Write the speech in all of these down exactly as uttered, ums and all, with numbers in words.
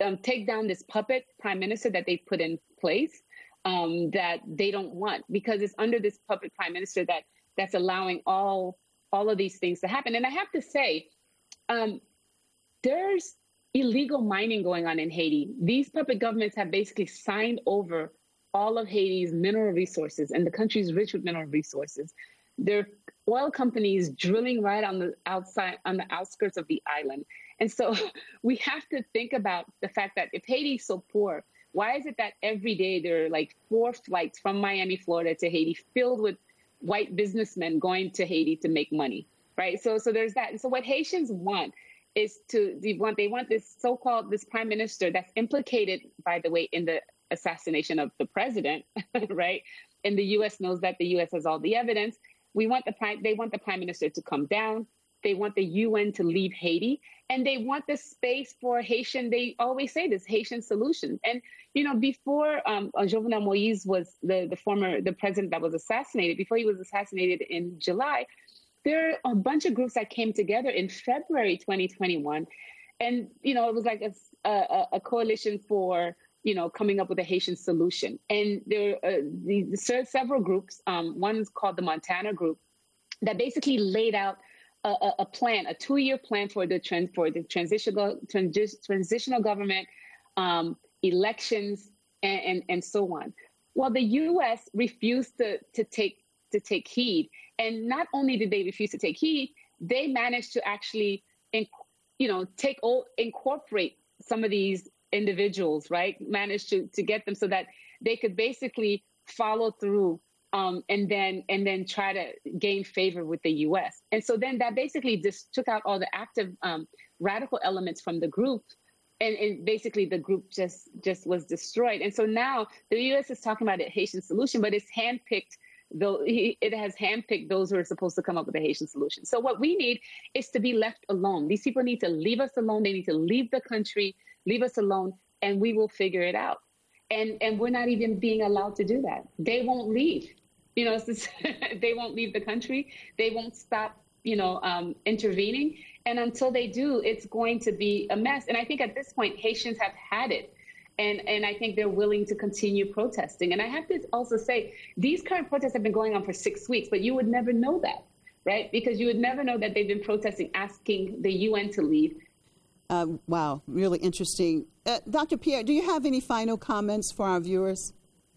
um, take down this puppet prime minister that they put in place um, that they don't want, because it's under this puppet prime minister that that's allowing all all of these things to happen. And I have to say, um, there's illegal mining going on in Haiti. These puppet governments have basically signed over all of Haiti's mineral resources, and the country's rich with mineral resources. There are oil companies drilling right on the outside, on the outskirts of the island. And so we have to think about the fact that if Haiti is so poor, why is it that every day there are like four flights from Miami, Florida to Haiti filled with white businessmen going to Haiti to make money, right? So, so there's that. And so what Haitians want is to, they want, they want this so-called, this prime minister that's implicated, by the way, in the assassination of the president, right? And the U S knows that, the U S has all the evidence. We want the prime, they want the prime minister to come down. They want the U N to leave Haiti, and they want the space for Haitian. They always say this Haitian solution. And, you know, before um, Jovenel Moïse was the, the former, the president that was assassinated, before he was assassinated in July, there are a bunch of groups that came together in February twenty twenty-one. And, you know, it was like a, a, a coalition for, you know, coming up with a Haitian solution. And there are uh, these, several groups. Um, one's called the Montana Group, that basically laid out a, a plan, a two-year plan for the trend for the transitional transi- transitional government, um, elections, and, and and so on. Well, the U S refused to to take to take heed, and not only did they refuse to take heed, they managed to actually, in, you know, take all, incorporate some of these individuals, right? Managed to to get them so that they could basically follow through. Um, and then and then try to gain favor with the U S. And so then that basically just took out all the active um, radical elements from the group. And, and basically the group just just was destroyed. And so now the U S is talking about a Haitian solution, but it's handpicked, though it has handpicked those who are supposed to come up with a Haitian solution. So what we need is to be left alone. These people need to leave us alone. They need to leave the country, leave us alone, and we will figure it out. And and we're not even being allowed to do that. They won't leave. You know, it's just, they won't leave the country. They won't stop, you know, um, intervening. And until they do, it's going to be a mess. And I think at this point, Haitians have had it. And, and I think they're willing to continue protesting. And I have to also say, these current protests have been going on for six weeks, but you would never know that, right? Because you would never know that they've been protesting, asking the U N to leave. Uh, wow, really interesting. Uh, Doctor Pierre, do you have any final comments for our viewers?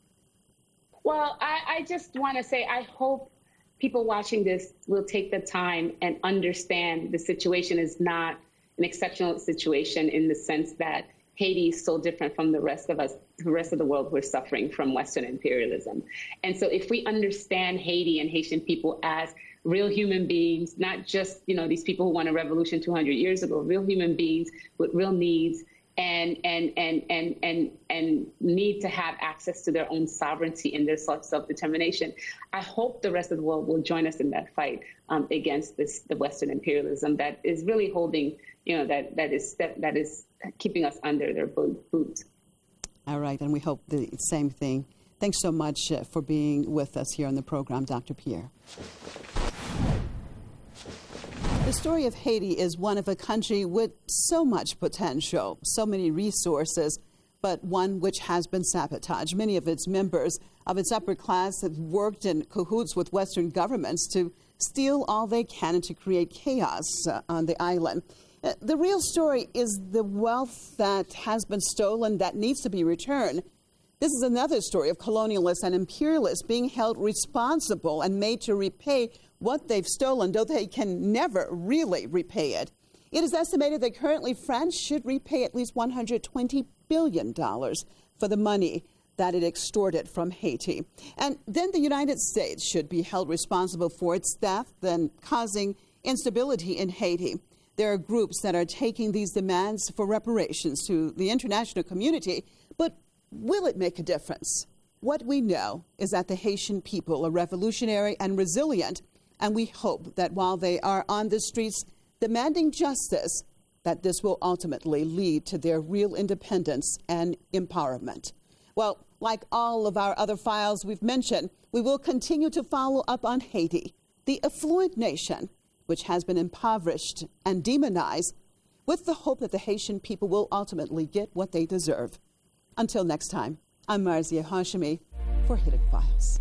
Well, I, I just want to say I hope people watching this will take the time and understand the situation is not an exceptional situation in the sense that Haiti is so different from the rest of us, the rest of the world who are suffering from Western imperialism. And so if we understand Haiti and Haitian people as real human beings, not just, you know, these people who want a revolution two hundred years ago, real human beings with real needs, and and and and and and need to have access to their own sovereignty and their self-determination. I hope the rest of the world will join us in that fight um, against this the Western imperialism that is really holding, you know, that that is that, that is keeping us under their boot. All right, and we hope the same thing. Thanks so much uh, for being with us here on the program, Doctor Pierre. The story of Haiti is one of a country with so much potential, so many resources, but one which has been sabotaged. Many of its members of its upper class have worked in cahoots with Western governments to steal all they can and to create chaos uh, on the island. Uh, the real story is the wealth that has been stolen that needs to be returned. This is another story of colonialists and imperialists being held responsible and made to repay what they've stolen, though they can never really repay it. It is estimated that currently France should repay at least one hundred twenty billion dollars for the money that it extorted from Haiti. And then the United States should be held responsible for its theft and causing instability in Haiti. There are groups that are taking these demands for reparations to the international community, but will it make a difference? What we know is that the Haitian people are revolutionary and resilient, and we hope that while they are on the streets demanding justice, that this will ultimately lead to their real independence and empowerment. Well, like all of our other files we've mentioned, we will continue to follow up on Haiti, the affluent nation, which has been impoverished and demonized. with the hope that the Haitian people will ultimately get what they deserve. Until next time, I'm Marzia Hashemi for Hidden Files.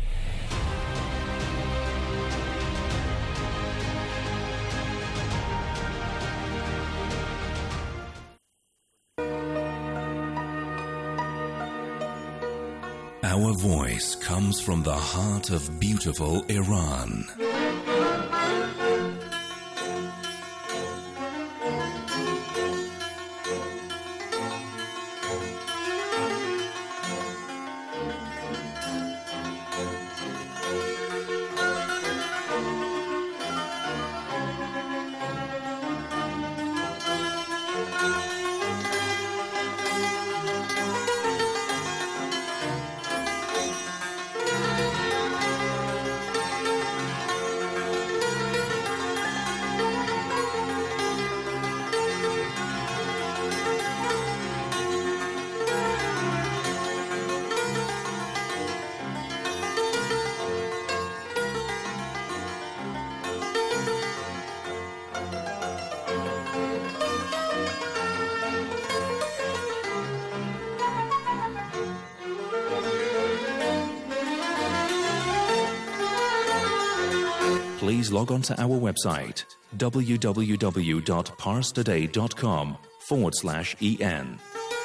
Our voice comes from the heart of beautiful Iran. Please log on to our website, www.parstoday.com forward slash en.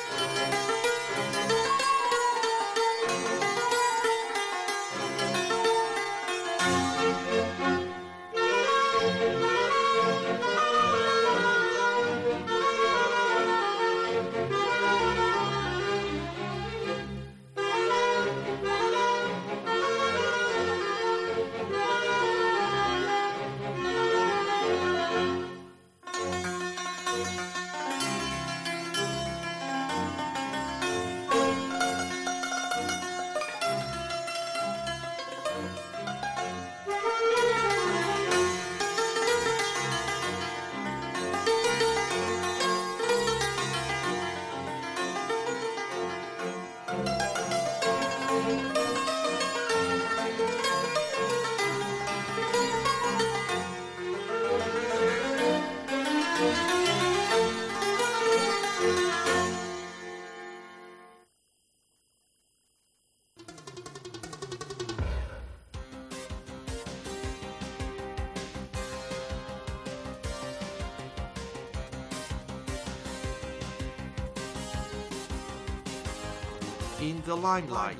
In the limelight.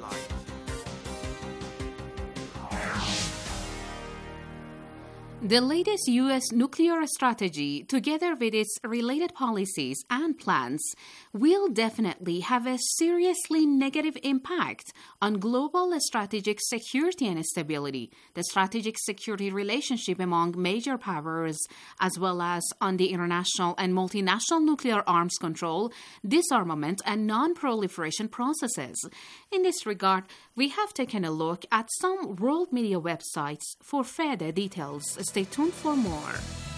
The latest U S nuclear strategy, together with its related policies and plans, will definitely have a seriously negative impact on global strategic security and stability, the strategic security relationship among major powers, as well as on the international and multinational nuclear arms control, disarmament, and non-proliferation processes. In this regard, we have taken a look at some world media websites for further details. Stay tuned for more.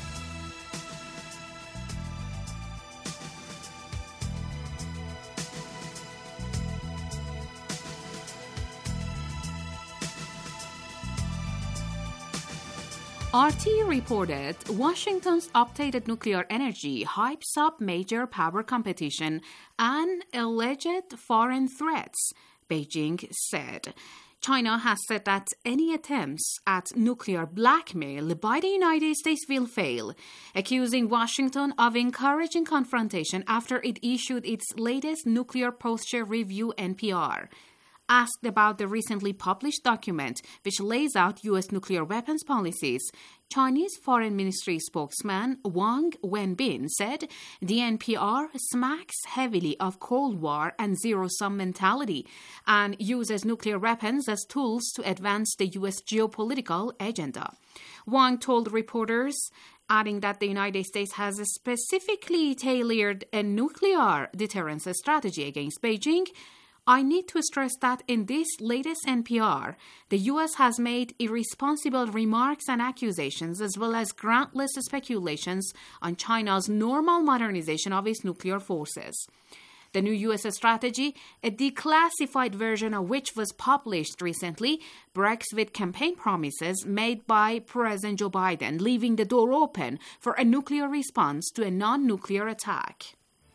R T reported Washington's updated nuclear energy hypes up major power competition and alleged foreign threats, Beijing said. China has said that any attempts at nuclear blackmail by the United States will fail, accusing Washington of encouraging confrontation after it issued its latest Nuclear Posture Review N P R. Asked about the recently published document which lays out U S nuclear weapons policies, Chinese Foreign Ministry spokesman Wang Wenbin said the N P R smacks heavily of Cold War and zero-sum mentality and uses nuclear weapons as tools to advance the U S geopolitical agenda. Wang told reporters, adding that the United States has specifically tailored a nuclear deterrence strategy against Beijing. I need to stress that in this latest N P R, the U S has made irresponsible remarks and accusations as well as groundless speculations on China's normal modernization of its nuclear forces. The new U S strategy, a declassified version of which was published recently, breaks with campaign promises made by President Joe Biden, leaving the door open for a nuclear response to a non-nuclear attack.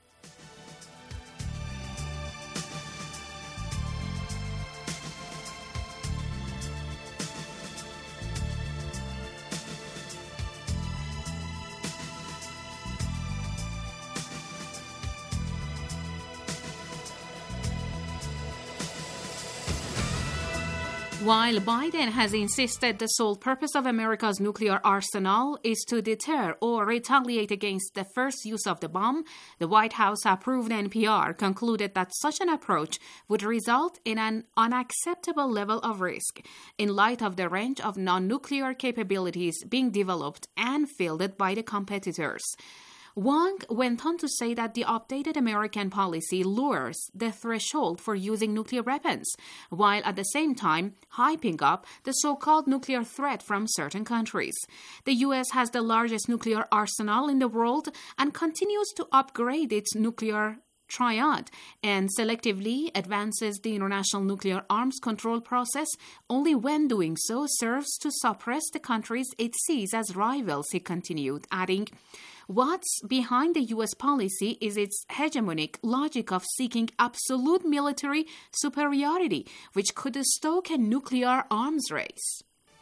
While Biden has insisted the sole purpose of America's nuclear arsenal is to deter or retaliate against the first use of the bomb, the White House-approved N P R concluded that such an approach would result in an unacceptable level of risk in light of the range of non-nuclear capabilities being developed and fielded by the competitors. Wang went on to say that the updated American policy lowers the threshold for using nuclear weapons, while at the same time hyping up the so-called nuclear threat from certain countries. The U S has the largest nuclear arsenal in the world and continues to upgrade its nuclear triad and selectively advances the international nuclear arms control process only when doing so serves to suppress the countries it sees as rivals, he continued, adding, "What's behind the U S policy is its hegemonic logic of seeking absolute military superiority, which could stoke a nuclear arms race."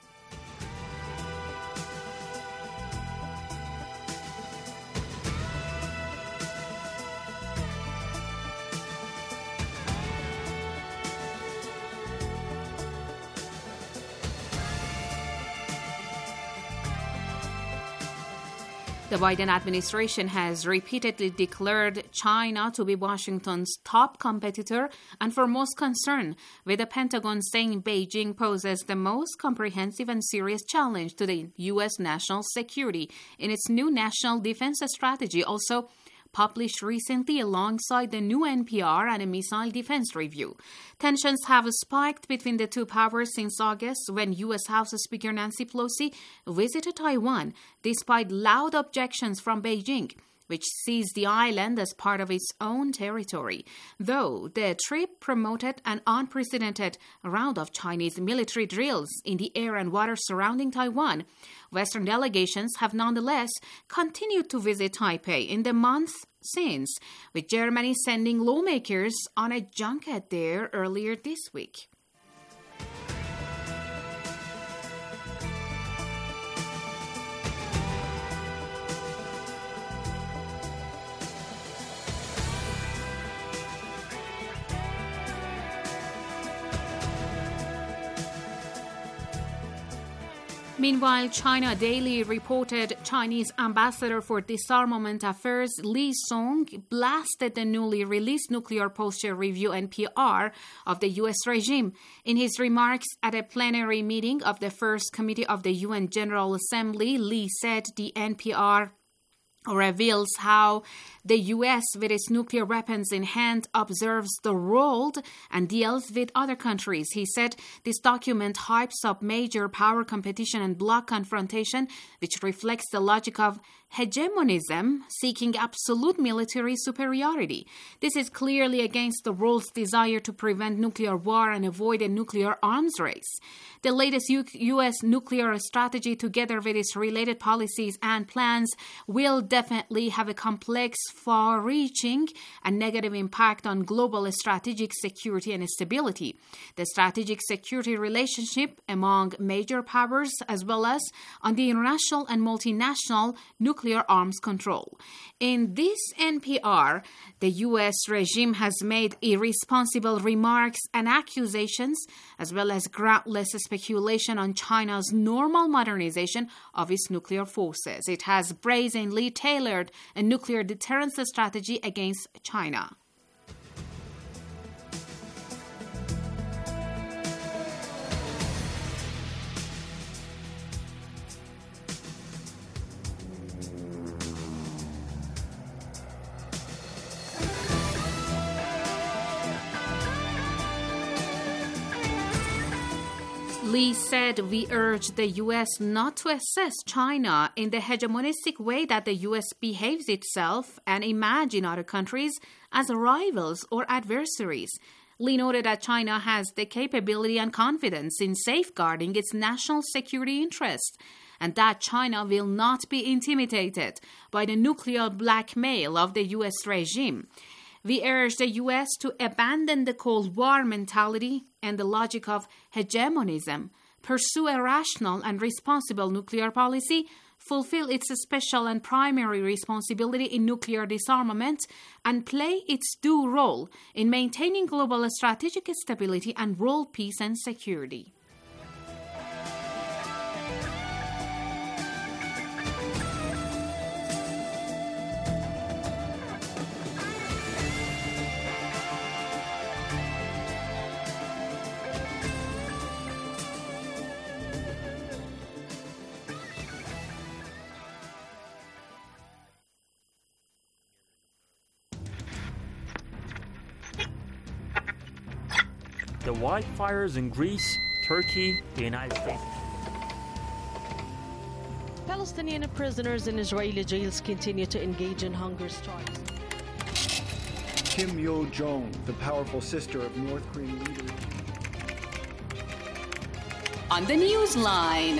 The Biden administration has repeatedly declared China to be Washington's top competitor and for most concern, with the Pentagon saying Beijing poses the most comprehensive and serious challenge to the U S national security in its new national defense strategy, also published recently alongside the new N P R and a missile defense review. Tensions have spiked between the two powers since August when U S House Speaker Nancy Pelosi visited Taiwan despite loud objections from Beijing, which sees the island as part of its own territory. Though the trip promoted an unprecedented round of Chinese military drills in the air and water surrounding Taiwan, Western delegations have nonetheless continued to visit Taipei in the months since, with Germany sending lawmakers on a junket there earlier this week. Meanwhile, China Daily reported Chinese Ambassador for Disarmament Affairs Li Song blasted the newly released nuclear posture review N P R of the U S regime. In his remarks at a plenary meeting of the First Committee of the U N General Assembly, Li said the N P R reveals how the U S, with its nuclear weapons in hand, observes the world and deals with other countries. He said this document hypes up major power competition and bloc confrontation, which reflects the logic of hegemonism, seeking absolute military superiority. This is clearly against the world's desire to prevent nuclear war and avoid a nuclear arms race. The latest U S nuclear strategy, together with its related policies and plans, will definitely have a complex, far-reaching, and negative impact on global strategic security and stability, the strategic security relationship among major powers, as well as on the international and multinational nuclear arms control. In this N P R, the U S regime has made irresponsible remarks and accusations, as well as groundless speculation on China's normal modernization of its nuclear forces. It has brazenly tailored a nuclear deterrence strategy against China. Lee said, "We urge the U S not to assess China in the hegemonistic way that the U S behaves itself and imagine other countries as rivals or adversaries." Lee noted that China has the capability and confidence in safeguarding its national security interests, and that China will not be intimidated by the nuclear blackmail of the U S regime. We urge the U S to abandon the Cold War mentality and the logic of hegemonism, pursue a rational and responsible nuclear policy, fulfill its special and primary responsibility in nuclear disarmament, and play its due role in maintaining global strategic stability and world peace and security. The wildfires in Greece, Turkey, the United States. Palestinian prisoners in Israeli jails continue to engage in hunger strikes. Kim Yo-jong, the powerful sister of North Korean leader. On the Newsline.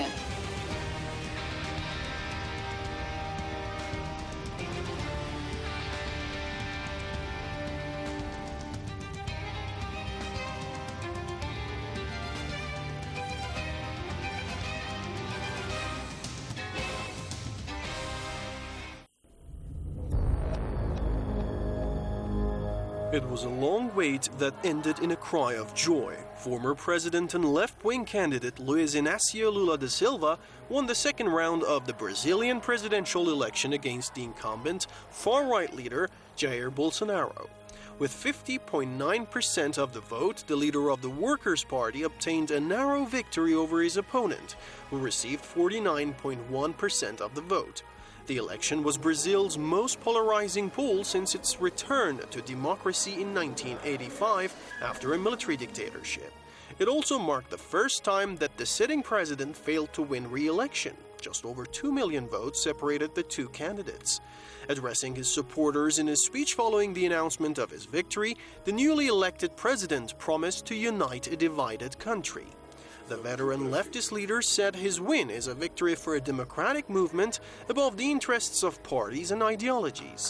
It was a long wait that ended in a cry of joy. Former president and left-wing candidate Luiz Inácio Lula da Silva won the second round of the Brazilian presidential election against the incumbent far-right leader Jair Bolsonaro. With fifty point nine percent of the vote, the leader of the Workers' Party obtained a narrow victory over his opponent, who received forty-nine point one percent of the vote. The election was Brazil's most polarizing poll since its return to democracy in nineteen eighty-five after a military dictatorship. It also marked the first time that the sitting president failed to win re-election. Just over two million votes separated the two candidates. Addressing his supporters in his speech following the announcement of his victory, the newly elected president promised to unite a divided country. The veteran leftist leader said his win is a victory for a democratic movement above the interests of parties and ideologies.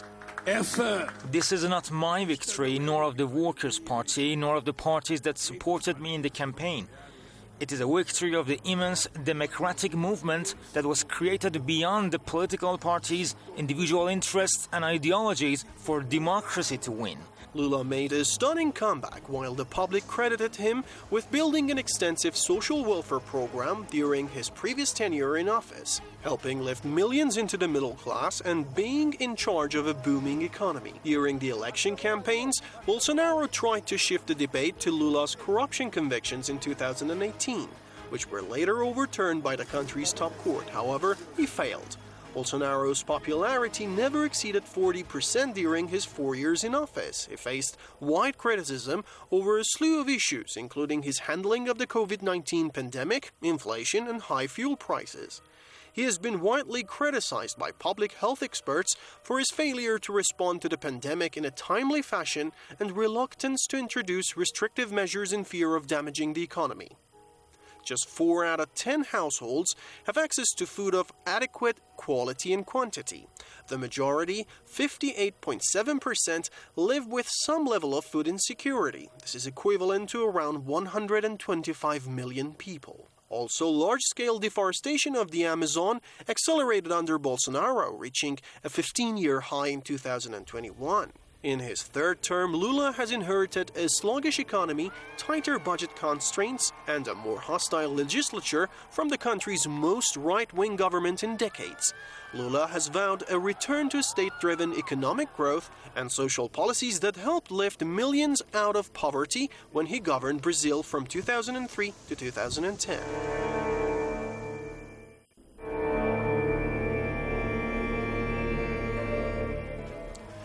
This is not my victory, nor of the Workers' Party, nor of the parties that supported me in the campaign. It is a victory of the immense democratic movement that was created beyond the political parties, individual interests and ideologies for democracy to win. Lula made a stunning comeback while the public credited him with building an extensive social welfare program during his previous tenure in office, helping lift millions into the middle class and being in charge of a booming economy. During the election campaigns, Bolsonaro tried to shift the debate to Lula's corruption convictions in two thousand eighteen, which were later overturned by the country's top court. However, he failed. Bolsonaro's popularity never exceeded forty percent during his four years in office. He faced wide criticism over a slew of issues, including his handling of the COVID nineteen pandemic, inflation, and high fuel prices. He has been widely criticized by public health experts for his failure to respond to the pandemic in a timely fashion and reluctance to introduce restrictive measures in fear of damaging the economy. Just four out of ten households have access to food of adequate quality and quantity. The majority, fifty-eight point seven percent, live with some level of food insecurity. This is equivalent to around one hundred twenty-five million people. Also, large-scale deforestation of the Amazon accelerated under Bolsonaro, reaching a fifteen-year high in two thousand twenty-one. In his third term, Lula has inherited a sluggish economy, tighter budget constraints, and a more hostile legislature from the country's most right-wing government in decades. Lula has vowed a return to state-driven economic growth and social policies that helped lift millions out of poverty when he governed Brazil from two thousand three to two thousand ten.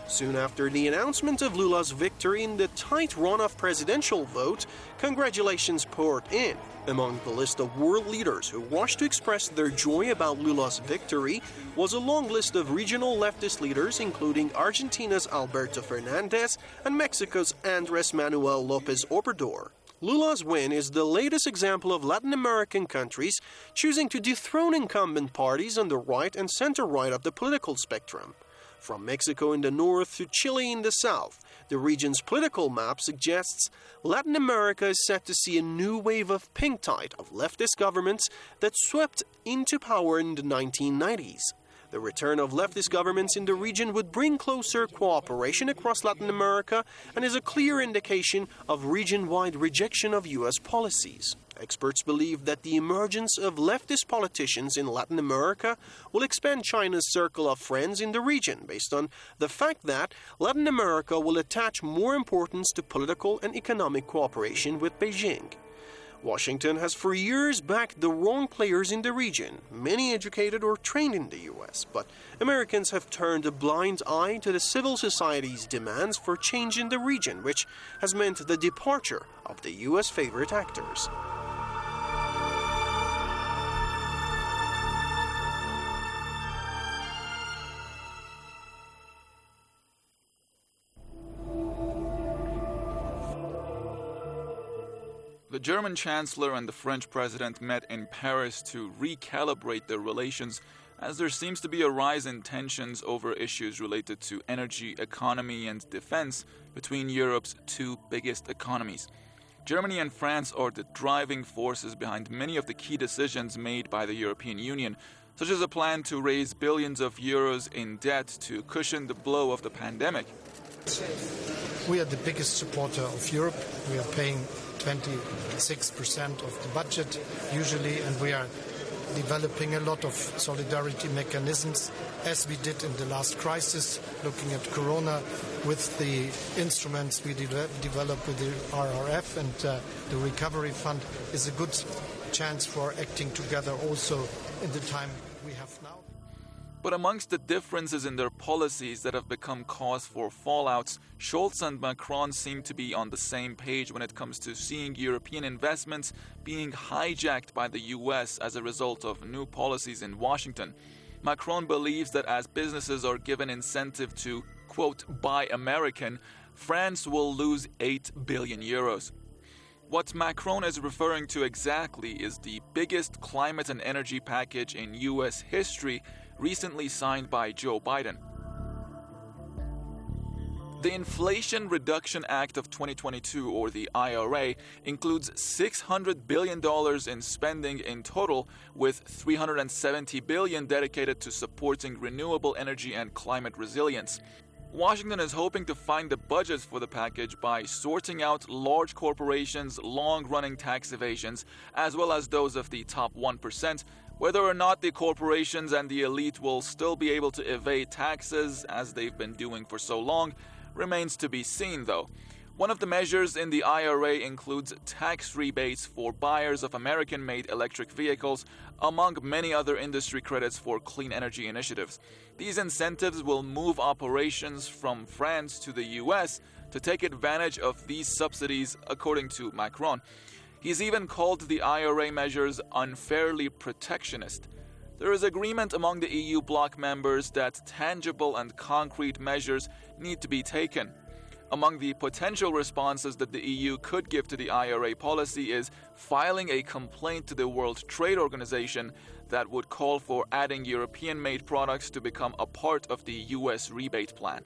Soon after the announcement of Lula's victory in the tight runoff presidential vote, congratulations poured in. Among the list of world leaders who rushed to express their joy about Lula's victory was a long list of regional leftist leaders, including Argentina's Alberto Fernandez and Mexico's Andrés Manuel López Obrador. Lula's win is the latest example of Latin American countries choosing to dethrone incumbent parties on the right and center-right of the political spectrum. From Mexico in the north to Chile in the south, the region's political map suggests Latin America is set to see a new wave of pink tide of leftist governments that swept into power in the nineteen nineties. The return of leftist governments in the region would bring closer cooperation across Latin America and is a clear indication of region-wide rejection of U S policies. Experts believe that the emergence of leftist politicians in Latin America will expand China's circle of friends in the region based on the fact that Latin America will attach more importance to political and economic cooperation with Beijing. Washington has for years backed the wrong players in the region, many educated or trained in the U S, but Americans have turned a blind eye to the civil society's demands for change in the region, which has meant the departure of the U S favorite actors. The German Chancellor and the French President met in Paris to recalibrate their relations as there seems to be a rise in tensions over issues related to energy, economy and defense between Europe's two biggest economies. Germany and France are the driving forces behind many of the key decisions made by the European Union, such as a plan to raise billions of euros in debt to cushion the blow of the pandemic. We are the biggest supporter of Europe. We are paying twenty-six percent of the budget usually, and we are developing a lot of solidarity mechanisms, as we did in the last crisis, looking at Corona with the instruments we de- developed with the R R F, and uh, the Recovery Fund is a good chance for acting together also in the time we have now. But amongst the differences in their policies that have become cause for fallouts, Scholz and Macron seem to be on the same page when it comes to seeing European investments being hijacked by the U S as a result of new policies in Washington. Macron believes that as businesses are given incentive to, quote, buy American, France will lose eight billion euros. What Macron is referring to exactly is the biggest climate and energy package in U S history, recently signed by Joe Biden. The Inflation Reduction Act of twenty twenty-two, or the I R A, includes six hundred billion dollars in spending in total, with three hundred seventy billion dollars dedicated to supporting renewable energy and climate resilience. Washington is hoping to find the budgets for the package by sorting out large corporations' long-running tax evasions, as well as those of the top one percent. Whether or not the corporations and the elite will still be able to evade taxes, as they've been doing for so long, remains to be seen, though. One of the measures in the I R A includes tax rebates for buyers of American-made electric vehicles, among many other industry credits for clean energy initiatives. These incentives will move operations from France to the U S to take advantage of these subsidies, according to Macron. He's even called the I R A measures unfairly protectionist. There is agreement among the E U bloc members that tangible and concrete measures need to be taken. Among the potential responses that the E U could give to the I R A policy is filing a complaint to the World Trade Organization that would call for adding European-made products to become a part of the U S rebate plan.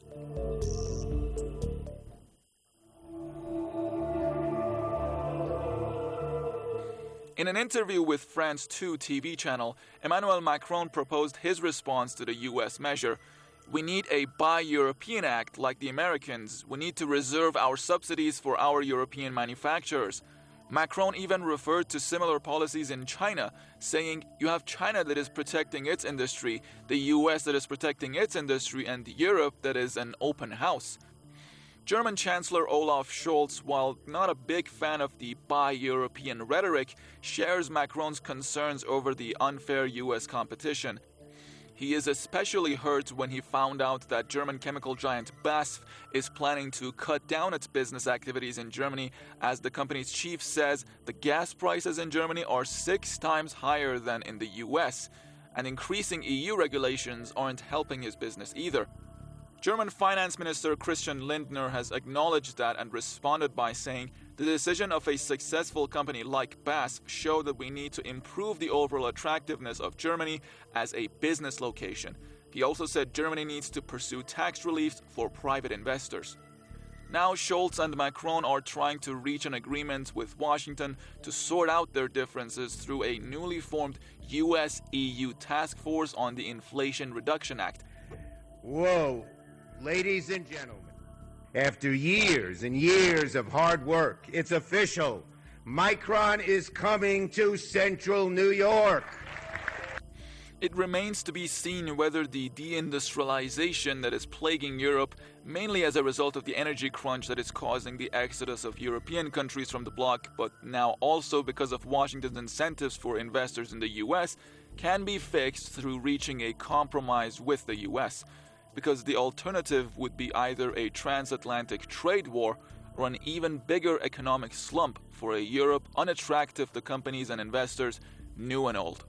In an interview with France two T V channel, Emmanuel Macron proposed his response to the U S measure. We need a Buy European Act like the Americans. We need to reserve our subsidies for our European manufacturers. Macron even referred to similar policies in China, saying you have China that is protecting its industry, the U S that is protecting its industry, and Europe that is an open house. German Chancellor Olaf Scholz, while not a big fan of the Buy European rhetoric, shares Macron's concerns over the unfair U S competition. He is especially hurt when he found out that German chemical giant B A S F is planning to cut down its business activities in Germany, as the company's chief says the gas prices in Germany are six times higher than in the U S, and increasing E U regulations aren't helping his business either. German Finance Minister Christian Lindner has acknowledged that and responded by saying the decision of a successful company like B A S F showed that we need to improve the overall attractiveness of Germany as a business location. He also said Germany needs to pursue tax relief for private investors. Now Scholz and Macron are trying to reach an agreement with Washington to sort out their differences through a newly formed U S E U task force on the Inflation Reduction Act. Whoa, ladies and gentlemen. After years and years of hard work, it's official. Micron is coming to central New York. It remains to be seen whether the deindustrialization that is plaguing Europe, mainly as a result of the energy crunch that is causing the exodus of European countries from the bloc, but now also because of Washington's incentives for investors in the U S, can be fixed through reaching a compromise with the U S. Because the alternative would be either a transatlantic trade war or an even bigger economic slump for a Europe unattractive to companies and investors, new and old.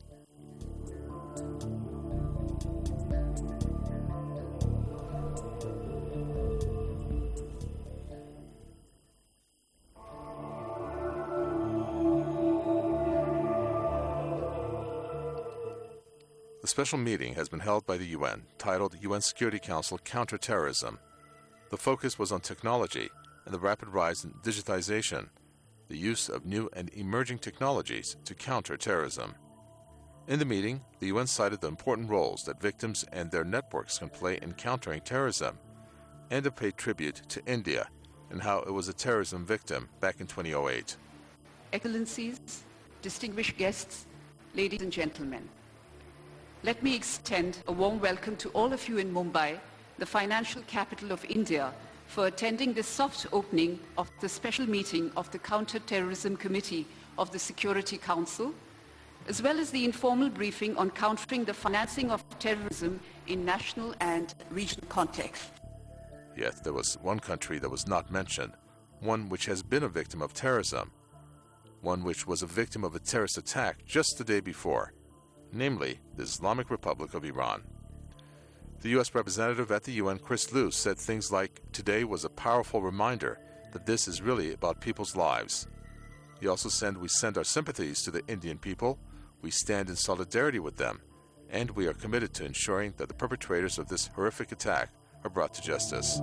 A special meeting has been held by the U N, titled U N Security Council Counterterrorism. The focus was on technology and the rapid rise in digitization, the use of new and emerging technologies to counter terrorism. In the meeting, the U N cited the important roles that victims and their networks can play in countering terrorism, and to pay tribute to India and how it was a terrorism victim back in two thousand eight. Excellencies, distinguished guests, ladies and gentlemen. Let me extend a warm welcome to all of you in Mumbai, the financial capital of India, for attending this soft opening of the special meeting of the Counter-Terrorism Committee of the Security Council, as well as the informal briefing on countering the financing of terrorism in national and regional context. Yet there was one country that was not mentioned, one which has been a victim of terrorism, one which was a victim of a terrorist attack just the day before, namely the Islamic Republic of Iran. The U S representative at the U N, Chris Lu, said things like, "Today was a powerful reminder that this is really about people's lives." He also said, "We send our sympathies to the Indian people, we stand in solidarity with them, and we are committed to ensuring that the perpetrators of this horrific attack are brought to justice."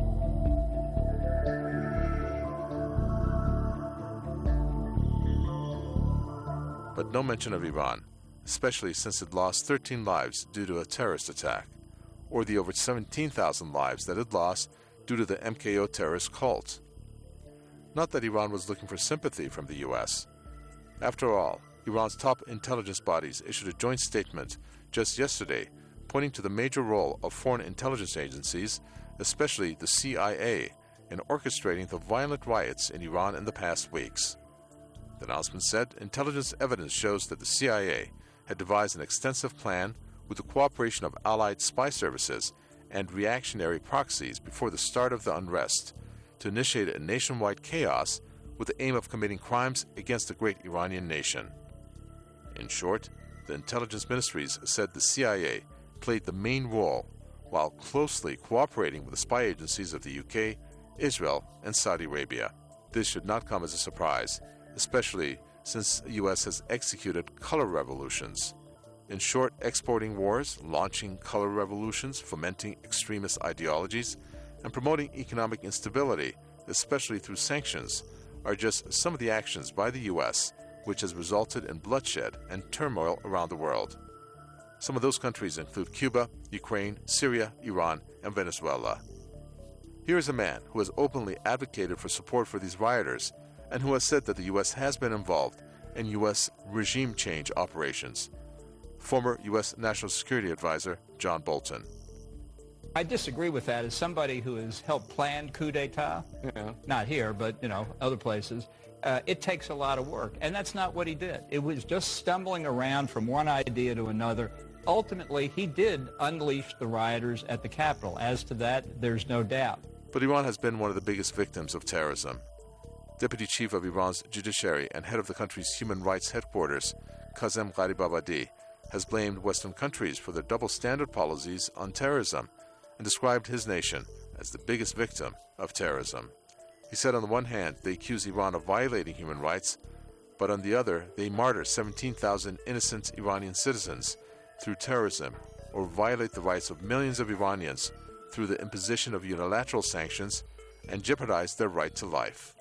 But no mention of Iran, especially since it lost thirteen lives due to a terrorist attack, or the over seventeen thousand lives that it lost due to the M K O terrorist cult. Not that Iran was looking for sympathy from the U S. After all, Iran's top intelligence bodies issued a joint statement just yesterday pointing to the major role of foreign intelligence agencies, especially the C I A, in orchestrating the violent riots in Iran in the past weeks. The announcement said intelligence evidence shows that the C I A had devised an extensive plan with the cooperation of allied spy services and reactionary proxies before the start of the unrest to initiate a nationwide chaos with the aim of committing crimes against the great Iranian nation. In short, the intelligence ministries said the C I A played the main role while closely cooperating with the spy agencies of the U K, Israel, and Saudi Arabia. This should not come as a surprise, especially since the U S has executed color revolutions. In short, exporting wars, launching color revolutions, fomenting extremist ideologies, and promoting economic instability, especially through sanctions, are just some of the actions by the U S which has resulted in bloodshed and turmoil around the world. Some of those countries include Cuba, Ukraine, Syria, Iran, and Venezuela. Here is a man who has openly advocated for support for these rioters and who has said that the U S has been involved in U S regime change operations. Former U S National Security Advisor John Bolton. I disagree with that as somebody who has helped plan coup d'etat, you know, not here, but, you know, other places. Uh, it takes a lot of work, and that's not what he did. It was just stumbling around from one idea to another, ultimately, he did unleash the rioters at the Capitol. As to that, there's no doubt. But Iran has been one of the biggest victims of terrorism. Deputy Chief of Iran's Judiciary and head of the country's human rights headquarters, Kazem Gharibabadi, has blamed Western countries for their double-standard policies on terrorism and described his nation as the biggest victim of terrorism. He said on the one hand, they accuse Iran of violating human rights, but on the other, they martyr seventeen thousand innocent Iranian citizens through terrorism or violate the rights of millions of Iranians through the imposition of unilateral sanctions and jeopardize their right to life.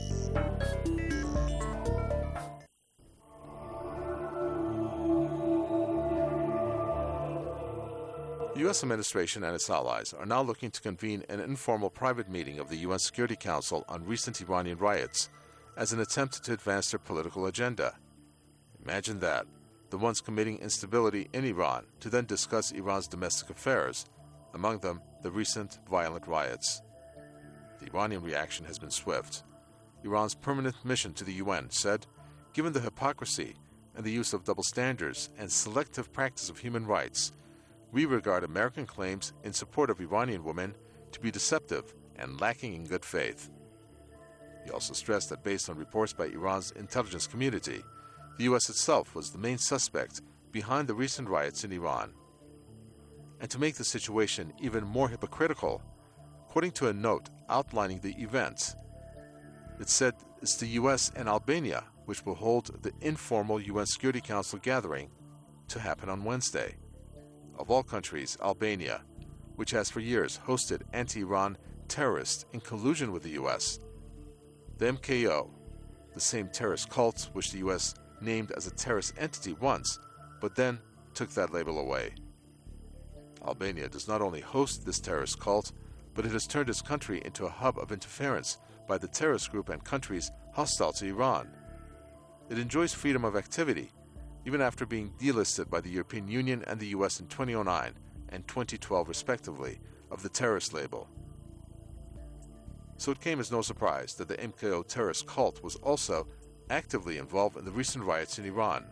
The U S administration and its allies are now looking to convene an informal private meeting of the U N Security Council on recent Iranian riots as an attempt to advance their political agenda. Imagine that, the ones committing instability in Iran to then discuss Iran's domestic affairs, among them the recent violent riots. The Iranian reaction has been swift. Iran's permanent mission to the U N said, given the hypocrisy and the use of double standards and selective practice of human rights, we regard American claims in support of Iranian women to be deceptive and lacking in good faith. He also stressed that based on reports by Iran's intelligence community, the U S itself was the main suspect behind the recent riots in Iran. And to make the situation even more hypocritical, according to a note outlining the events, it said it's the U S and Albania which will hold the informal U N Security Council gathering to happen on Wednesday. Of all countries, Albania, which has for years hosted anti-Iran terrorists in collusion with the U S. The M K O, the same terrorist cult which the U S named as a terrorist entity once, but then took that label away. Albania does not only host this terrorist cult, but it has turned its country into a hub of interference by the terrorist group and countries hostile to Iran. It enjoys freedom of activity, even after being delisted by the European Union and the U S in two thousand nine and twenty twelve respectively of the terrorist label. So it came as no surprise that the M K O terrorist cult was also actively involved in the recent riots in Iran.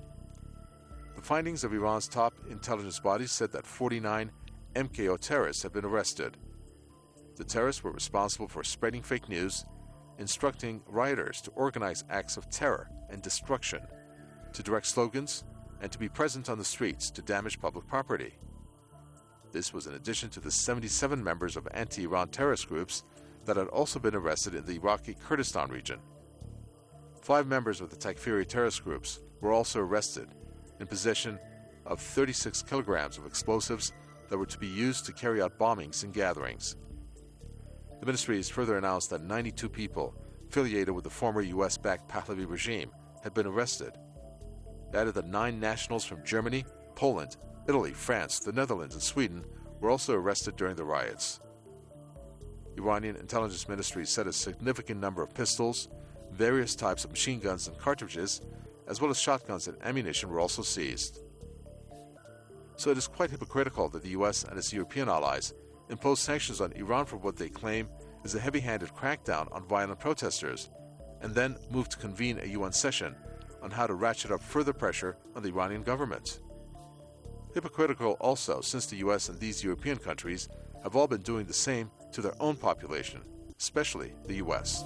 The findings of Iran's top intelligence bodies said that forty-nine M K O terrorists had been arrested. The terrorists were responsible for spreading fake news, instructing rioters to organize acts of terror and destruction, to direct slogans, and to be present on the streets to damage public property. This was in addition to the seventy-seven members of anti-Iran terrorist groups that had also been arrested in the Iraqi Kurdistan region. Five members of the Takfiri terrorist groups were also arrested in possession of thirty-six kilograms of explosives that were to be used to carry out bombings in gatherings. The ministries further announced that ninety-two people affiliated with the former U S-backed Pahlavi regime had been arrested. It added that nine nationals from Germany, Poland, Italy, France, the Netherlands, and Sweden were also arrested during the riots. Iranian intelligence ministries said a significant number of pistols, various types of machine guns and cartridges, as well as shotguns and ammunition were also seized. So it is quite hypocritical that the U S and its European allies impose sanctions on Iran for what they claim is a heavy-handed crackdown on violent protesters, and then move to convene a U N session on how to ratchet up further pressure on the Iranian government. Hypocritical also since the U S and these European countries have all been doing the same to their own population, especially the U S.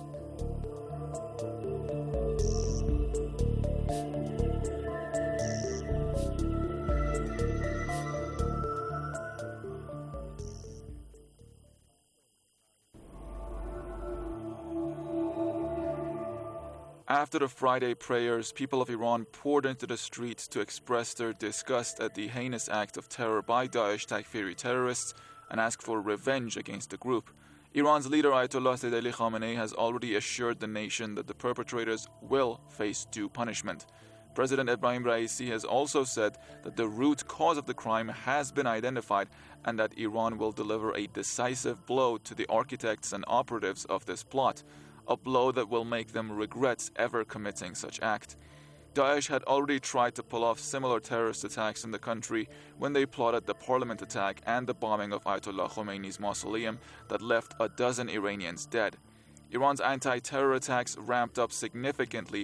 After the Friday prayers, people of Iran poured into the streets to express their disgust at the heinous act of terror by Daesh Takfiri terrorists and ask for revenge against the group. Iran's leader Ayatollah Sayyid Ali Khamenei has already assured the nation that the perpetrators will face due punishment. President Ebrahim Raisi has also said that the root cause of the crime has been identified and that Iran will deliver a decisive blow to the architects and operatives of this plot, a blow that will make them regret ever committing such act. Daesh had already tried to pull off similar terrorist attacks in the country when they plotted the parliament attack and the bombing of Ayatollah Khomeini's mausoleum that left a dozen Iranians dead. Iran's anti-terror attacks ramped up significantly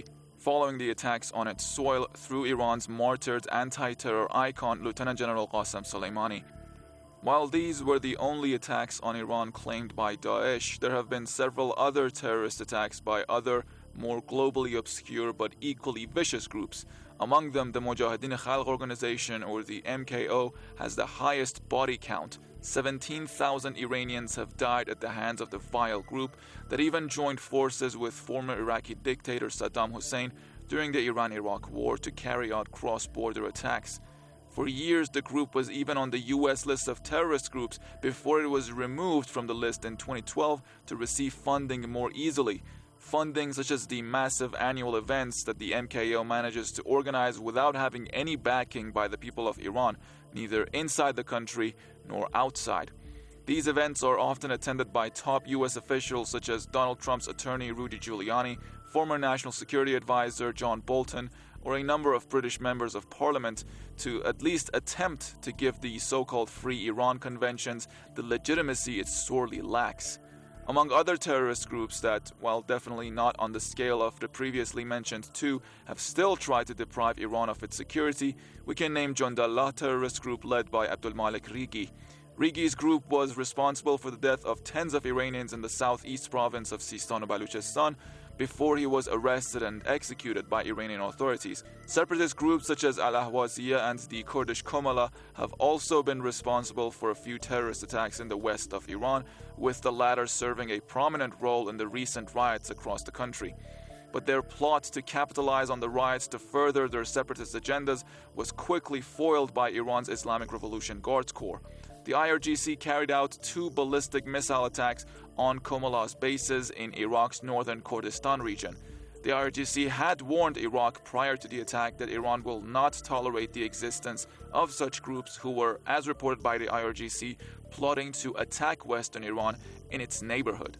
following the attacks on its soil through Iran's martyred anti-terror icon, Lieutenant General Qasem Soleimani. While these were the only attacks on Iran claimed by Daesh, there have been several other terrorist attacks by other, more globally obscure but equally vicious groups. Among them, the Mujahideen Khalq Organization, or the M K O, has the highest body count. seventeen thousand Iranians have died at the hands of the vile group that even joined forces with former Iraqi dictator Saddam Hussein during the Iran-Iraq war to carry out cross-border attacks. For years, the group was even on the U S list of terrorist groups before it was removed from the list in twenty twelve to receive funding more easily. Funding such as the massive annual events that the M K O manages to organize without having any backing by the people of Iran, neither inside the country nor outside. These events are often attended by top U S officials such as Donald Trump's attorney Rudy Giuliani, former National Security Advisor John Bolton, or a number of British members of parliament to at least attempt to give the so-called Free Iran conventions the legitimacy it sorely lacks. Among other terrorist groups that, while definitely not on the scale of the previously mentioned two, have still tried to deprive Iran of its security, we can name Jundallah terrorist group led by Abdulmalik Rigi. Rigi's group was responsible for the death of tens of Iranians in the southeast province of Sistan and Baluchistan before he was arrested and executed by Iranian authorities. Separatist groups such as Al-Ahwaziyya and the Kurdish Komala have also been responsible for a few terrorist attacks in the west of Iran, with the latter serving a prominent role in the recent riots across the country. But their plot to capitalize on the riots to further their separatist agendas was quickly foiled by Iran's Islamic Revolution Guards Corps. The I R G C carried out two ballistic missile attacks on Komala's bases in Iraq's northern Kurdistan region. The I R G C had warned Iraq prior to the attack that Iran will not tolerate the existence of such groups who were, as reported by the I R G C, plotting to attack Western Iran in its neighborhood.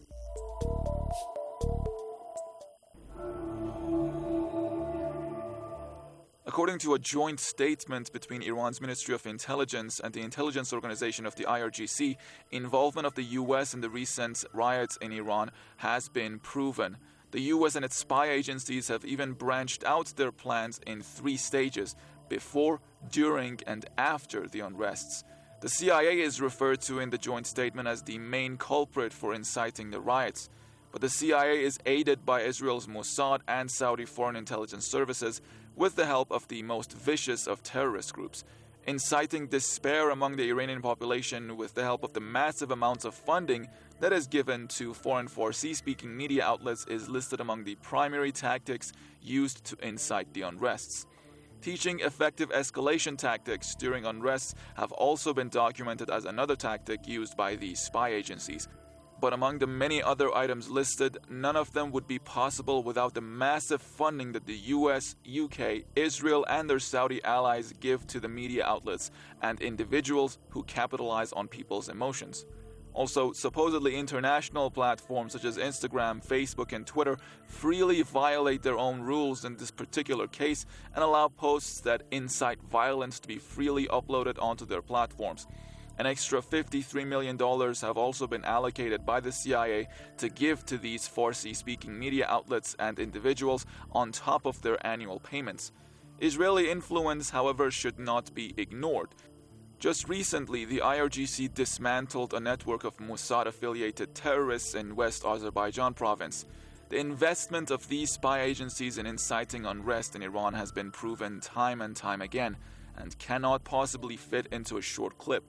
According to a joint statement between Iran's Ministry of Intelligence and the intelligence organization of the I R G C, involvement of the U S in the recent riots in Iran has been proven. The U S and its spy agencies have even branched out their plans in three stages: before, during, and after the unrests. The C I A is referred to in the joint statement as the main culprit for inciting the riots. But the C I A is aided by Israel's Mossad and Saudi foreign intelligence services with the help of the most vicious of terrorist groups. Inciting despair among the Iranian population with the help of the massive amounts of funding that is given to foreign Farsi-speaking media outlets is listed among the primary tactics used to incite the unrests. Teaching effective escalation tactics during unrests have also been documented as another tactic used by these spy agencies. But among the many other items listed, none of them would be possible without the massive funding that the U S, U K, Israel, and their Saudi allies give to the media outlets and individuals who capitalize on people's emotions. Also, supposedly international platforms such as Instagram, Facebook, and Twitter freely violate their own rules in this particular case and allow posts that incite violence to be freely uploaded onto their platforms. An extra fifty-three million dollars have also been allocated by the C I A to give to these Farsi-speaking media outlets and individuals on top of their annual payments. Israeli influence, however, should not be ignored. Just recently, the I R G C dismantled a network of Mossad-affiliated terrorists in West Azerbaijan province. The investment of these spy agencies in inciting unrest in Iran has been proven time and time again, and cannot possibly fit into a short clip.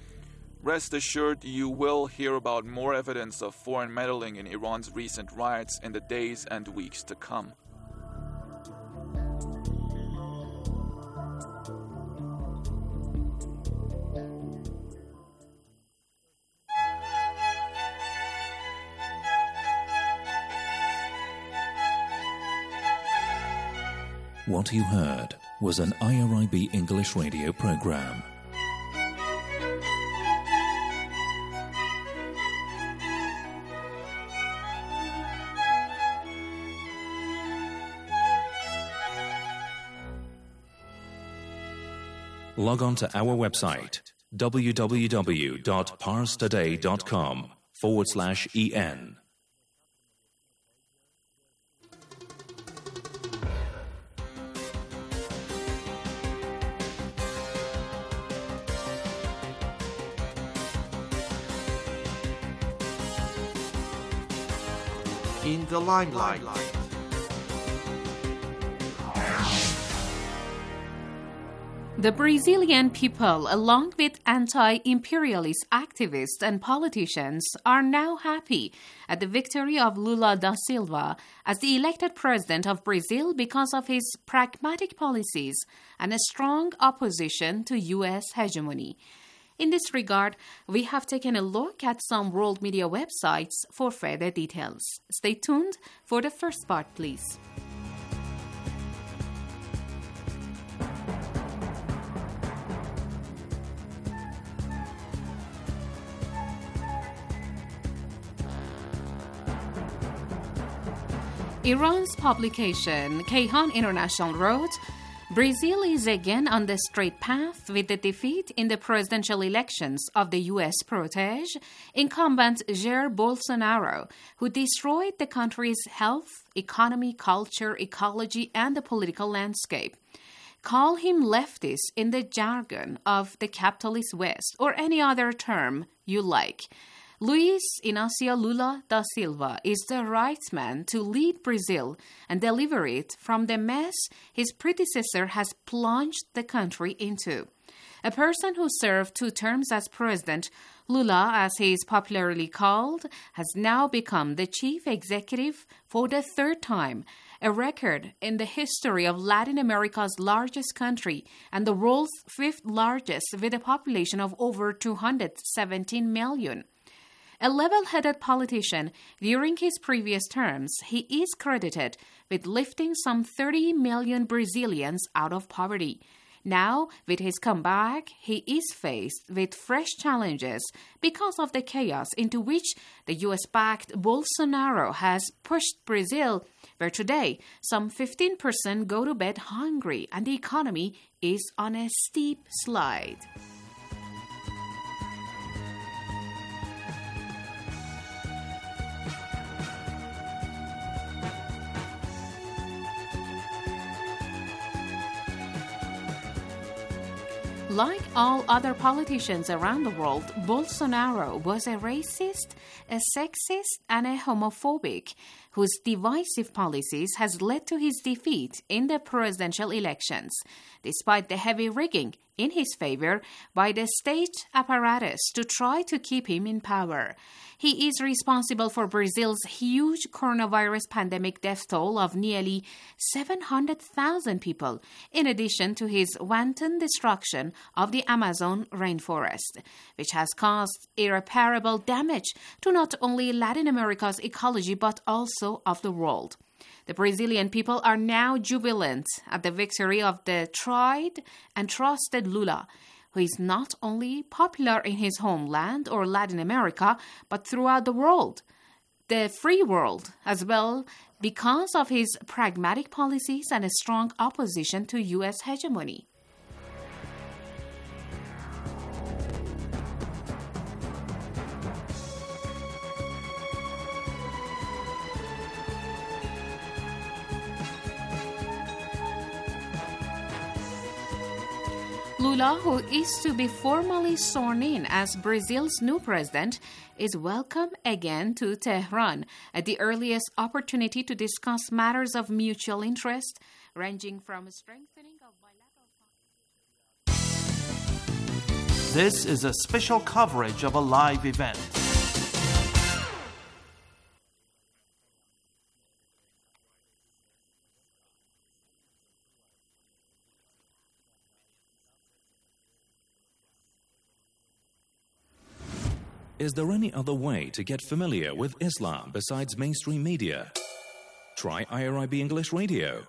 Rest assured, you will hear about more evidence of foreign meddling in Iran's recent riots in the days and weeks to come. What you heard was an I R I B English radio program. Log on to our website, www.parstoday.com forward slash en. In the limelight. The Brazilian people, along with anti-imperialist activists and politicians, are now happy at the victory of Lula da Silva as the elected president of Brazil because of his pragmatic policies and a strong opposition to U S hegemony. In this regard, we have taken a look at some world media websites for further details. Stay tuned for the first part, please. Iran's publication, Kayhan International wrote, Brazil is again on the straight path with the defeat in the presidential elections of the U S protege, incumbent Jair Bolsonaro, who destroyed the country's health, economy, culture, ecology, and the political landscape. Call him leftist in the jargon of the capitalist West or any other term you like. Luiz Inácio Lula da Silva is the right man to lead Brazil and deliver it from the mess his predecessor has plunged the country into. A person who served two terms as president, Lula, as he is popularly called, has now become the chief executive for the third time, a record in the history of Latin America's largest country and the world's fifth largest with a population of over two hundred seventeen million. A level-headed politician, during his previous terms, he is credited with lifting some thirty million Brazilians out of poverty. Now, with his comeback, he is faced with fresh challenges because of the chaos into which the U S-backed Bolsonaro has pushed Brazil, where today some fifteen percent go to bed hungry and the economy is on a steep slide. Like all other politicians around the world, Bolsonaro was a racist, a sexist, and a homophobic, whose divisive policies has led to his defeat in the presidential elections, despite the heavy rigging in his favor by the state apparatus to try to keep him in power. He is responsible for Brazil's huge coronavirus pandemic death toll of nearly seven hundred thousand people, in addition to his wanton destruction of the Amazon rainforest, which has caused irreparable damage to not only Latin America's ecology but also of the world. The Brazilian people are now jubilant at the victory of the tried and trusted Lula, who is not only popular in his homeland or Latin America, but throughout the world, the free world as well, because of his pragmatic policies and a strong opposition to U S hegemony. Lula, who is to be formally sworn in as Brazil's new president, is welcome again to Tehran at the earliest opportunity to discuss matters of mutual interest, ranging from strengthening of bilateral... This is a special coverage of a live event. Is there any other way to get familiar with Islam besides mainstream media? Try I R I B English Radio.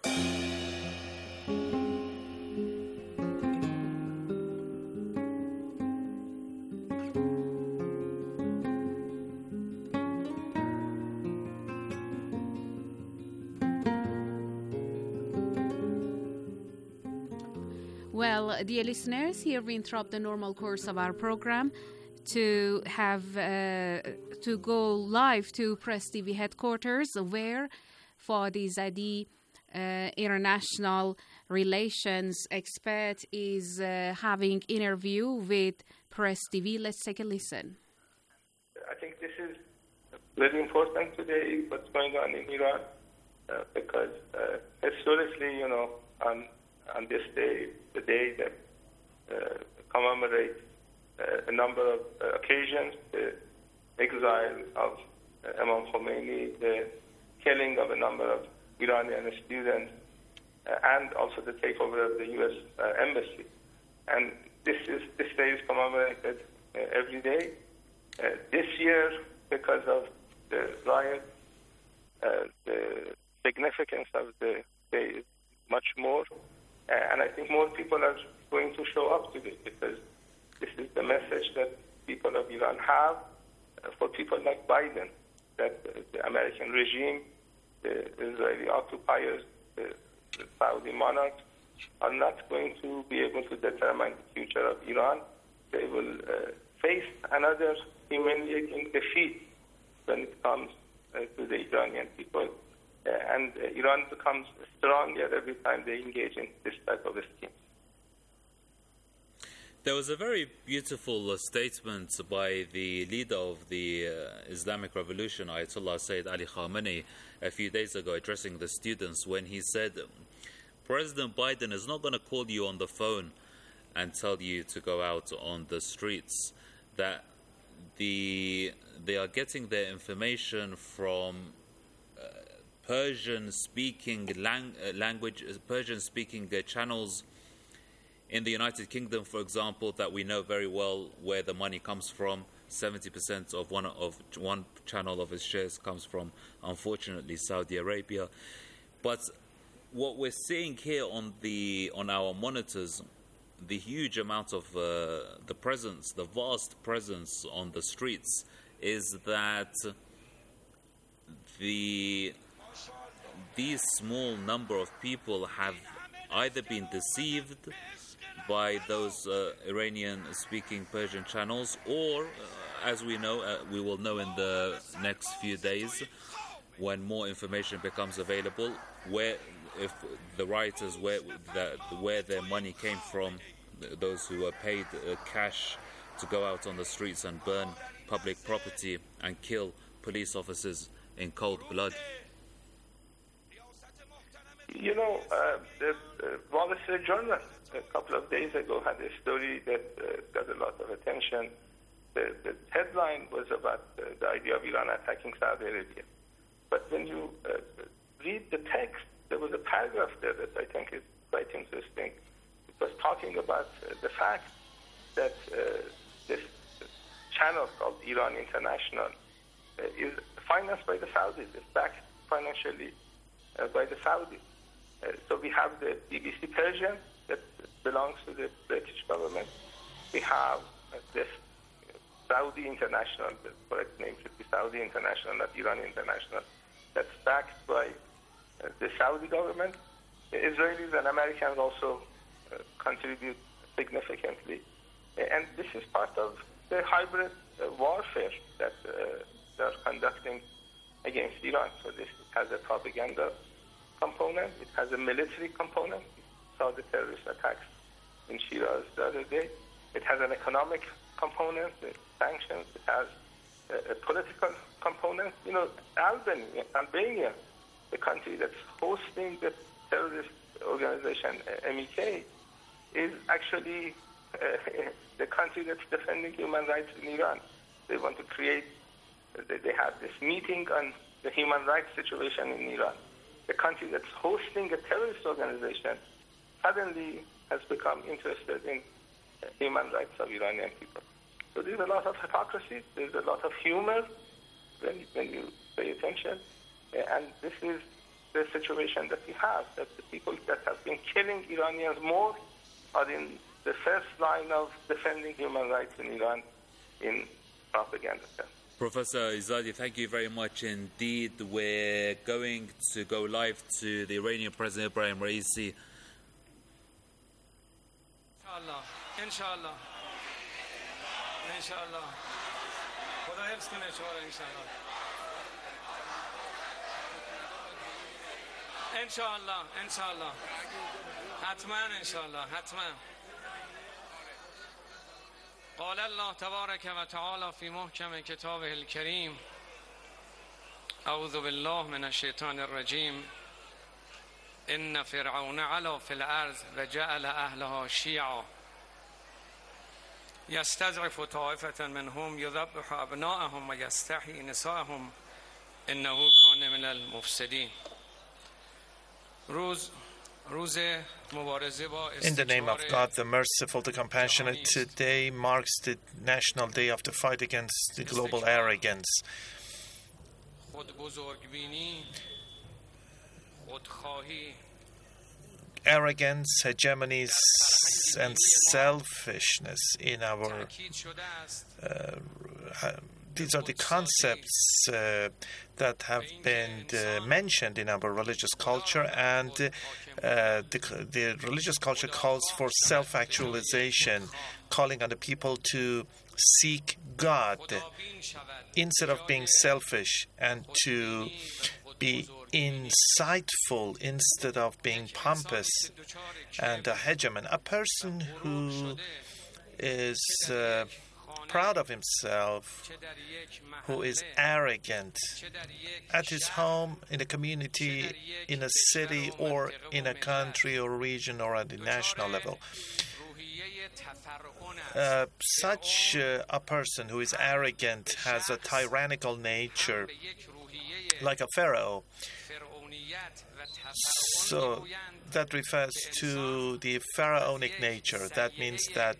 Well, dear listeners, here we interrupt the normal course of our program to have uh, to go live to Press T V headquarters, where Fadi Zadi, uh, international relations expert, is uh, having interview with Press T V. Let's take a listen. I think this is very important today, what's going on in Iran, uh, because uh, historically, you know, on, on this day, the day that uh, commemorates uh, a number of uh, occasions, the exile of uh, Imam Khomeini, the killing of a number of Iranian students, uh, and also the takeover of the U S uh, embassy. And this is this day is commemorated uh, every day. Uh, this year, because of the riot, uh, the significance of the day is much more. Uh, and I think more people are going to show up to this because this is the message that people of Iran have uh, for people like Biden, that uh, the American regime, the Israeli occupiers, the, the Saudi monarchs are not going to be able to determine the future of Iran. They will uh, face another humiliating defeat when it comes uh, to the Iranian people. Uh, and uh, Iran becomes stronger every time they engage in this type of schemes. There was a very beautiful uh, statement by the leader of the uh, Islamic Revolution, Ayatollah Sayyid Ali Khamenei, a few days ago addressing the students when he said, President Biden is not going to call you on the phone and tell you to go out on the streets, that the they are getting their information from uh, Persian-speaking lang uh, language, Persian-speaking uh, channels in the United Kingdom, for example, that we know very well where the money comes from. seventy percent of one of one channel of its shares comes from, unfortunately, Saudi Arabia. But what we're seeing here on the on our monitors, the huge amount of uh, the presence, the vast presence on the streets, is that the these small number of people have either been deceived by those uh, Iranian-speaking Persian channels, or, uh, as we know, uh, we will know in the next few days, when more information becomes available, where if the writers where that where their money came from, those who were paid uh, cash to go out on the streets and burn public property and kill police officers in cold blood. You know, uh, the uh, Wall Street Journal a couple of days ago had a story that uh, got a lot of attention. The, the headline was about uh, the idea of Iran attacking Saudi Arabia. But when you uh, read the text, there was a paragraph there that I think is quite interesting. It was talking about uh, the fact that uh, this channel called Iran International uh, is financed by the Saudis. It's backed financially uh, by the Saudis. Uh, so we have the B B C Persian that belongs to the British government. We have uh, this Saudi International, the correct name should be Saudi International, not Iran International, that's backed by uh, the Saudi government. The Israelis and Americans also uh, contribute significantly. And this is part of the hybrid uh, warfare that uh, they are conducting against Iran. So this has a propaganda component, it has a military component. We saw the terrorist attacks in Shiraz the other day. It has an economic component, the sanctions. It has a, a political component. You know, Albania, Albania, the country that's hosting the terrorist organization uh, M E K, is actually uh, the country that's defending human rights in Iran. They want to create, they, they have this meeting on the human rights situation in Iran. The country that's hosting a terrorist organization suddenly has become interested in uh, human rights of Iranian people. So there's a lot of hypocrisy, there's a lot of humor when, when you pay attention, uh, and this is the situation that we have, that the people that have been killing Iranians more are in the first line of defending human rights in Iran in propaganda terms. Professor Izadi, thank you very much indeed. We're going to go live to the Iranian President Ibrahim Raisi. Inshallah, inshallah, inshallah. Khuda hifz kune chora inshallah. Inshallah, inshallah. Hatman inshallah, hatman. قال الله تبارك وتعالى في محكم كتابه الكريم أعوذ بالله من الشيطان الرجيم إن فرعون علا في الأرض وجعل أهلها شيعا يستضعف طائفة منهم يذبح أبناءهم ويستحيي نساءهم إنه كان من المفسدين. روز روز مبارزه با In the name of God, the merciful, the compassionate, today marks the National Day of the fight against the global arrogance. Arrogance, hegemony, and selfishness in our uh, these are the concepts uh, that have been uh, mentioned in our religious culture, and uh, the, the religious culture calls for self-actualization, calling on the people to seek God instead of being selfish, and to be insightful instead of being pompous and a hegemon. A person who is uh, proud of himself, who is arrogant at his home, in a community, in a city, or in a country or region, or at the national level. Uh, such uh, a person who is arrogant has a tyrannical nature, like a pharaoh. So that refers to the pharaonic nature. That means that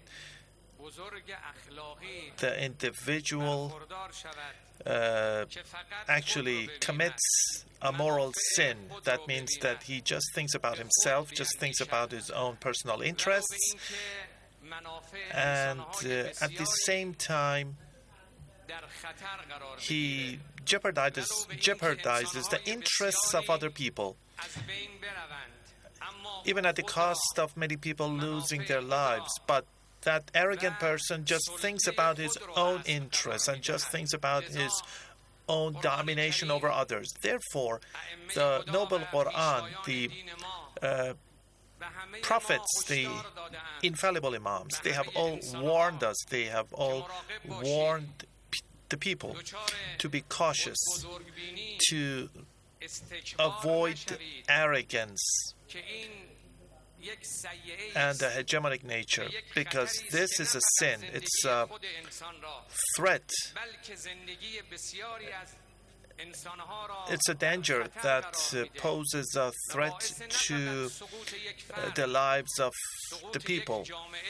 the individual uh, actually commits a moral sin. That means that he just thinks about himself, just thinks about his own personal interests, and uh, at the same time he jeopardizes, jeopardizes the interests of other people, even at the cost of many people losing their lives. But that arrogant person just thinks about his own interests and just thinks about his own domination over others. Therefore, the noble Quran, the uh, prophets, the infallible imams, they have all warned us, they have all warned p- the people to be cautious, to avoid arrogance and a hegemonic nature, because this is a sin. It's a threat. It's a danger that uh, poses a threat to uh, the lives of the people.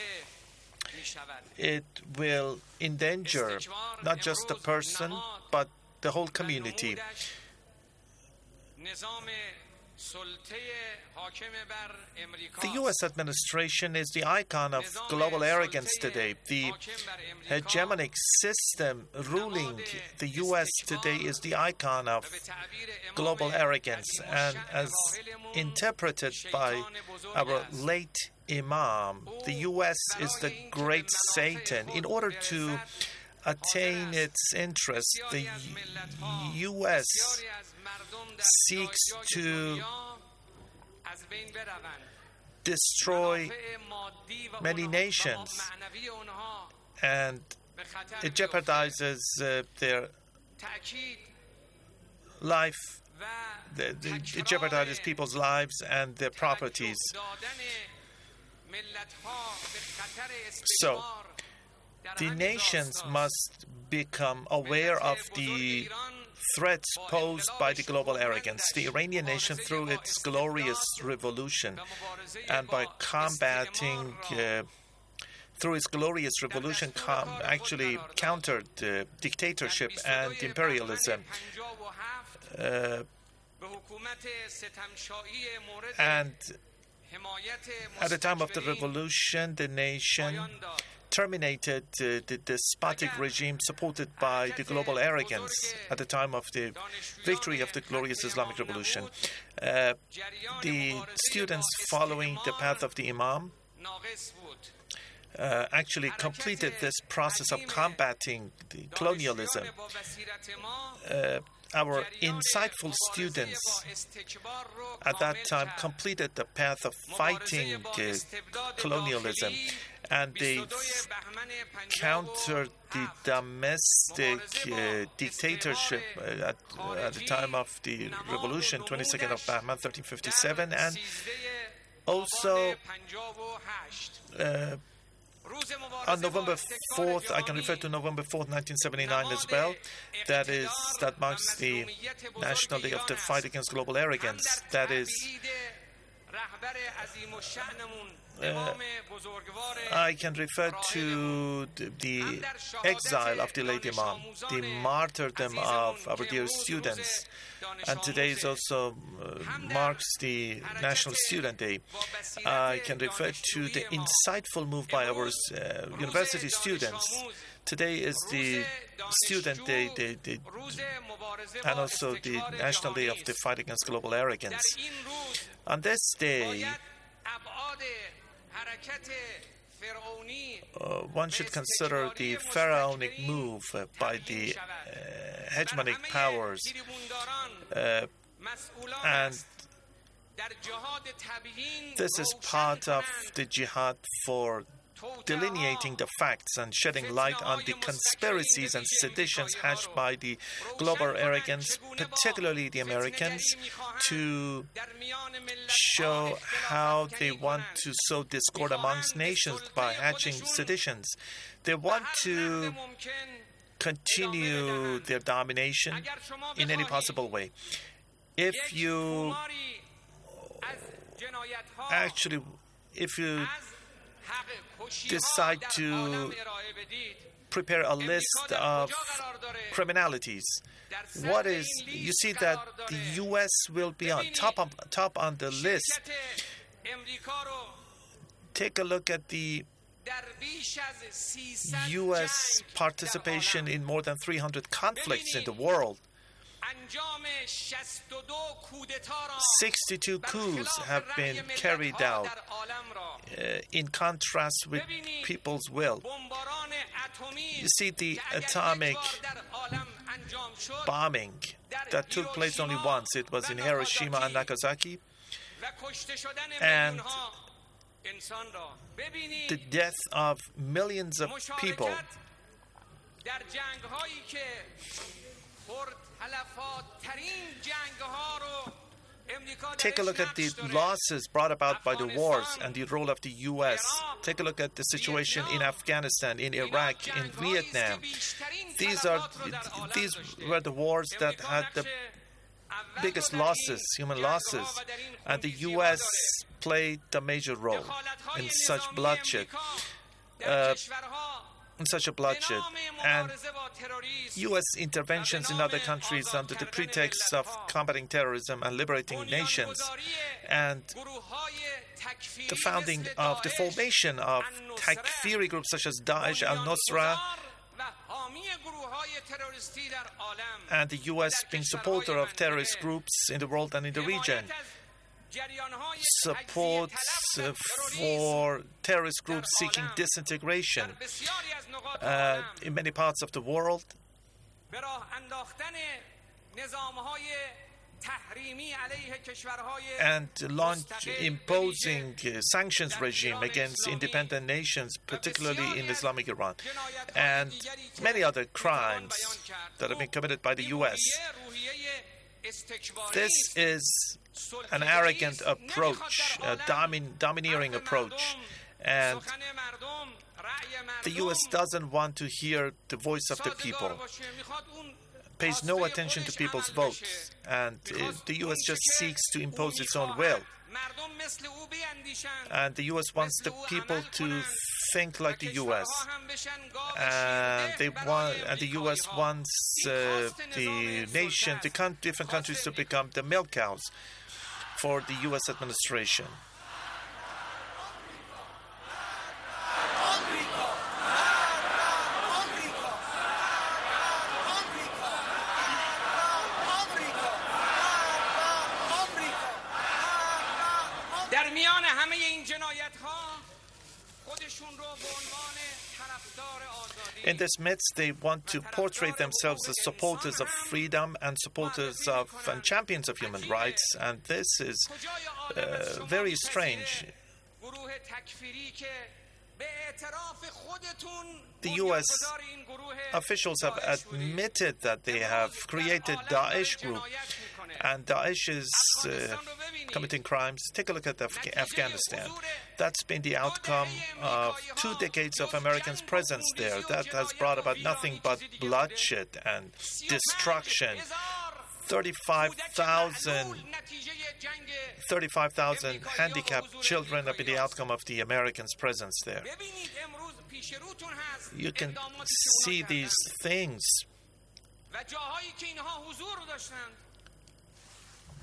It will endanger not just the person, but the whole community. The U S administration is the icon of global arrogance today. The hegemonic system ruling the U S today is the icon of global arrogance. And as interpreted by our late Imam, the U S is the great Satan. In order to attain its interests, the U S seeks to destroy many nations, and it jeopardizes uh, their life, the, the, it jeopardizes people's lives and their properties. So, the nations must become aware of the threats posed by the global arrogance. The Iranian nation, through its glorious revolution and by combating, uh, through its glorious revolution, com- actually countered uh, dictatorship and imperialism. Uh, and at the time of the revolution, the nation terminated uh, the despotic regime supported by the global arrogance at the time of the victory of the glorious Islamic Revolution. Uh, the students following the path of the Imam uh, actually completed this process of combating the colonialism. Uh, Our insightful students at that time completed the path of fighting uh, colonialism, and they f- countered the domestic uh, dictatorship uh, at, uh, at the time of the revolution, twenty-second of Bahman, thirteen fifty-seven, and also uh, on November fourth, I can refer to November fourth, nineteen seventy-nine as well. That is, that marks the National Day of the Fight Against Global Arrogance. That is, uh, I can refer to the, the exile of the late Imam, the martyrdom of our dear students, and today is also uh, marks the National Student Day. I can refer to the insightful move by our uh, university students. Today is the Student Day, the, the, and also the National Day of the Fight Against Global Arrogance. On this day, Uh, one should consider the pharaonic move uh, by the uh, hegemonic powers, uh, and this is part of the jihad for delineating the facts and shedding light on the conspiracies and seditions hatched by the global arrogance, particularly the Americans, to show how they want to sow discord amongst nations by hatching seditions. They want to continue their domination in any possible way. If you actually, if you decide to prepare a list of criminalities, what is, you see that the U S will be on top of, top on the list. Take a look at the U S participation in more than three hundred conflicts in the world. sixty-two coups have been carried out uh, in contrast with people's will. You see, the atomic bombing that took place only once. It was in Hiroshima and Nagasaki. And the death of millions of people. Take a look at the losses brought about by the wars and the role of the U S. Take a look at the situation in Afghanistan, in Iraq, in Vietnam. These are these were the wars that had the biggest losses, human losses, and the U S played a major role in such bloodshed. Uh, in such a bloodshed, and U S interventions in other countries under the pretext of combating terrorism and liberating nations, and the founding of the formation of Takfiri groups such as Daesh, al-Nusra, and the U S being supporter of terrorist groups in the world and in the region. Support uh, for terrorist groups seeking disintegration uh, in many parts of the world, and launch imposing uh, sanctions regime against independent nations, particularly in Islamic Iran, and many other crimes that have been committed by the U S. This is an arrogant approach, a domin- domineering approach, and the U S doesn't want to hear the voice of the people, pays no attention to people's votes, and it, the U S just seeks to impose its own will. And the U S wants the people to think like the U S, and they want, and the U S wants uh, the nation, the con- different countries to become the milk cows for the U S administration. In this midst, they want to portray themselves as supporters of freedom and supporters of and champions of human rights, and this is uh, very strange. The U S officials have admitted that they have created Daesh group, and Daesh is uh, committing crimes. Take a look at Af- Afghanistan. That's been the outcome of two decades of Americans' presence there. That has brought about nothing but bloodshed and destruction. thirty-five thousand thirty-five thousand handicapped children have been the outcome of the Americans' presence there. You can see these things.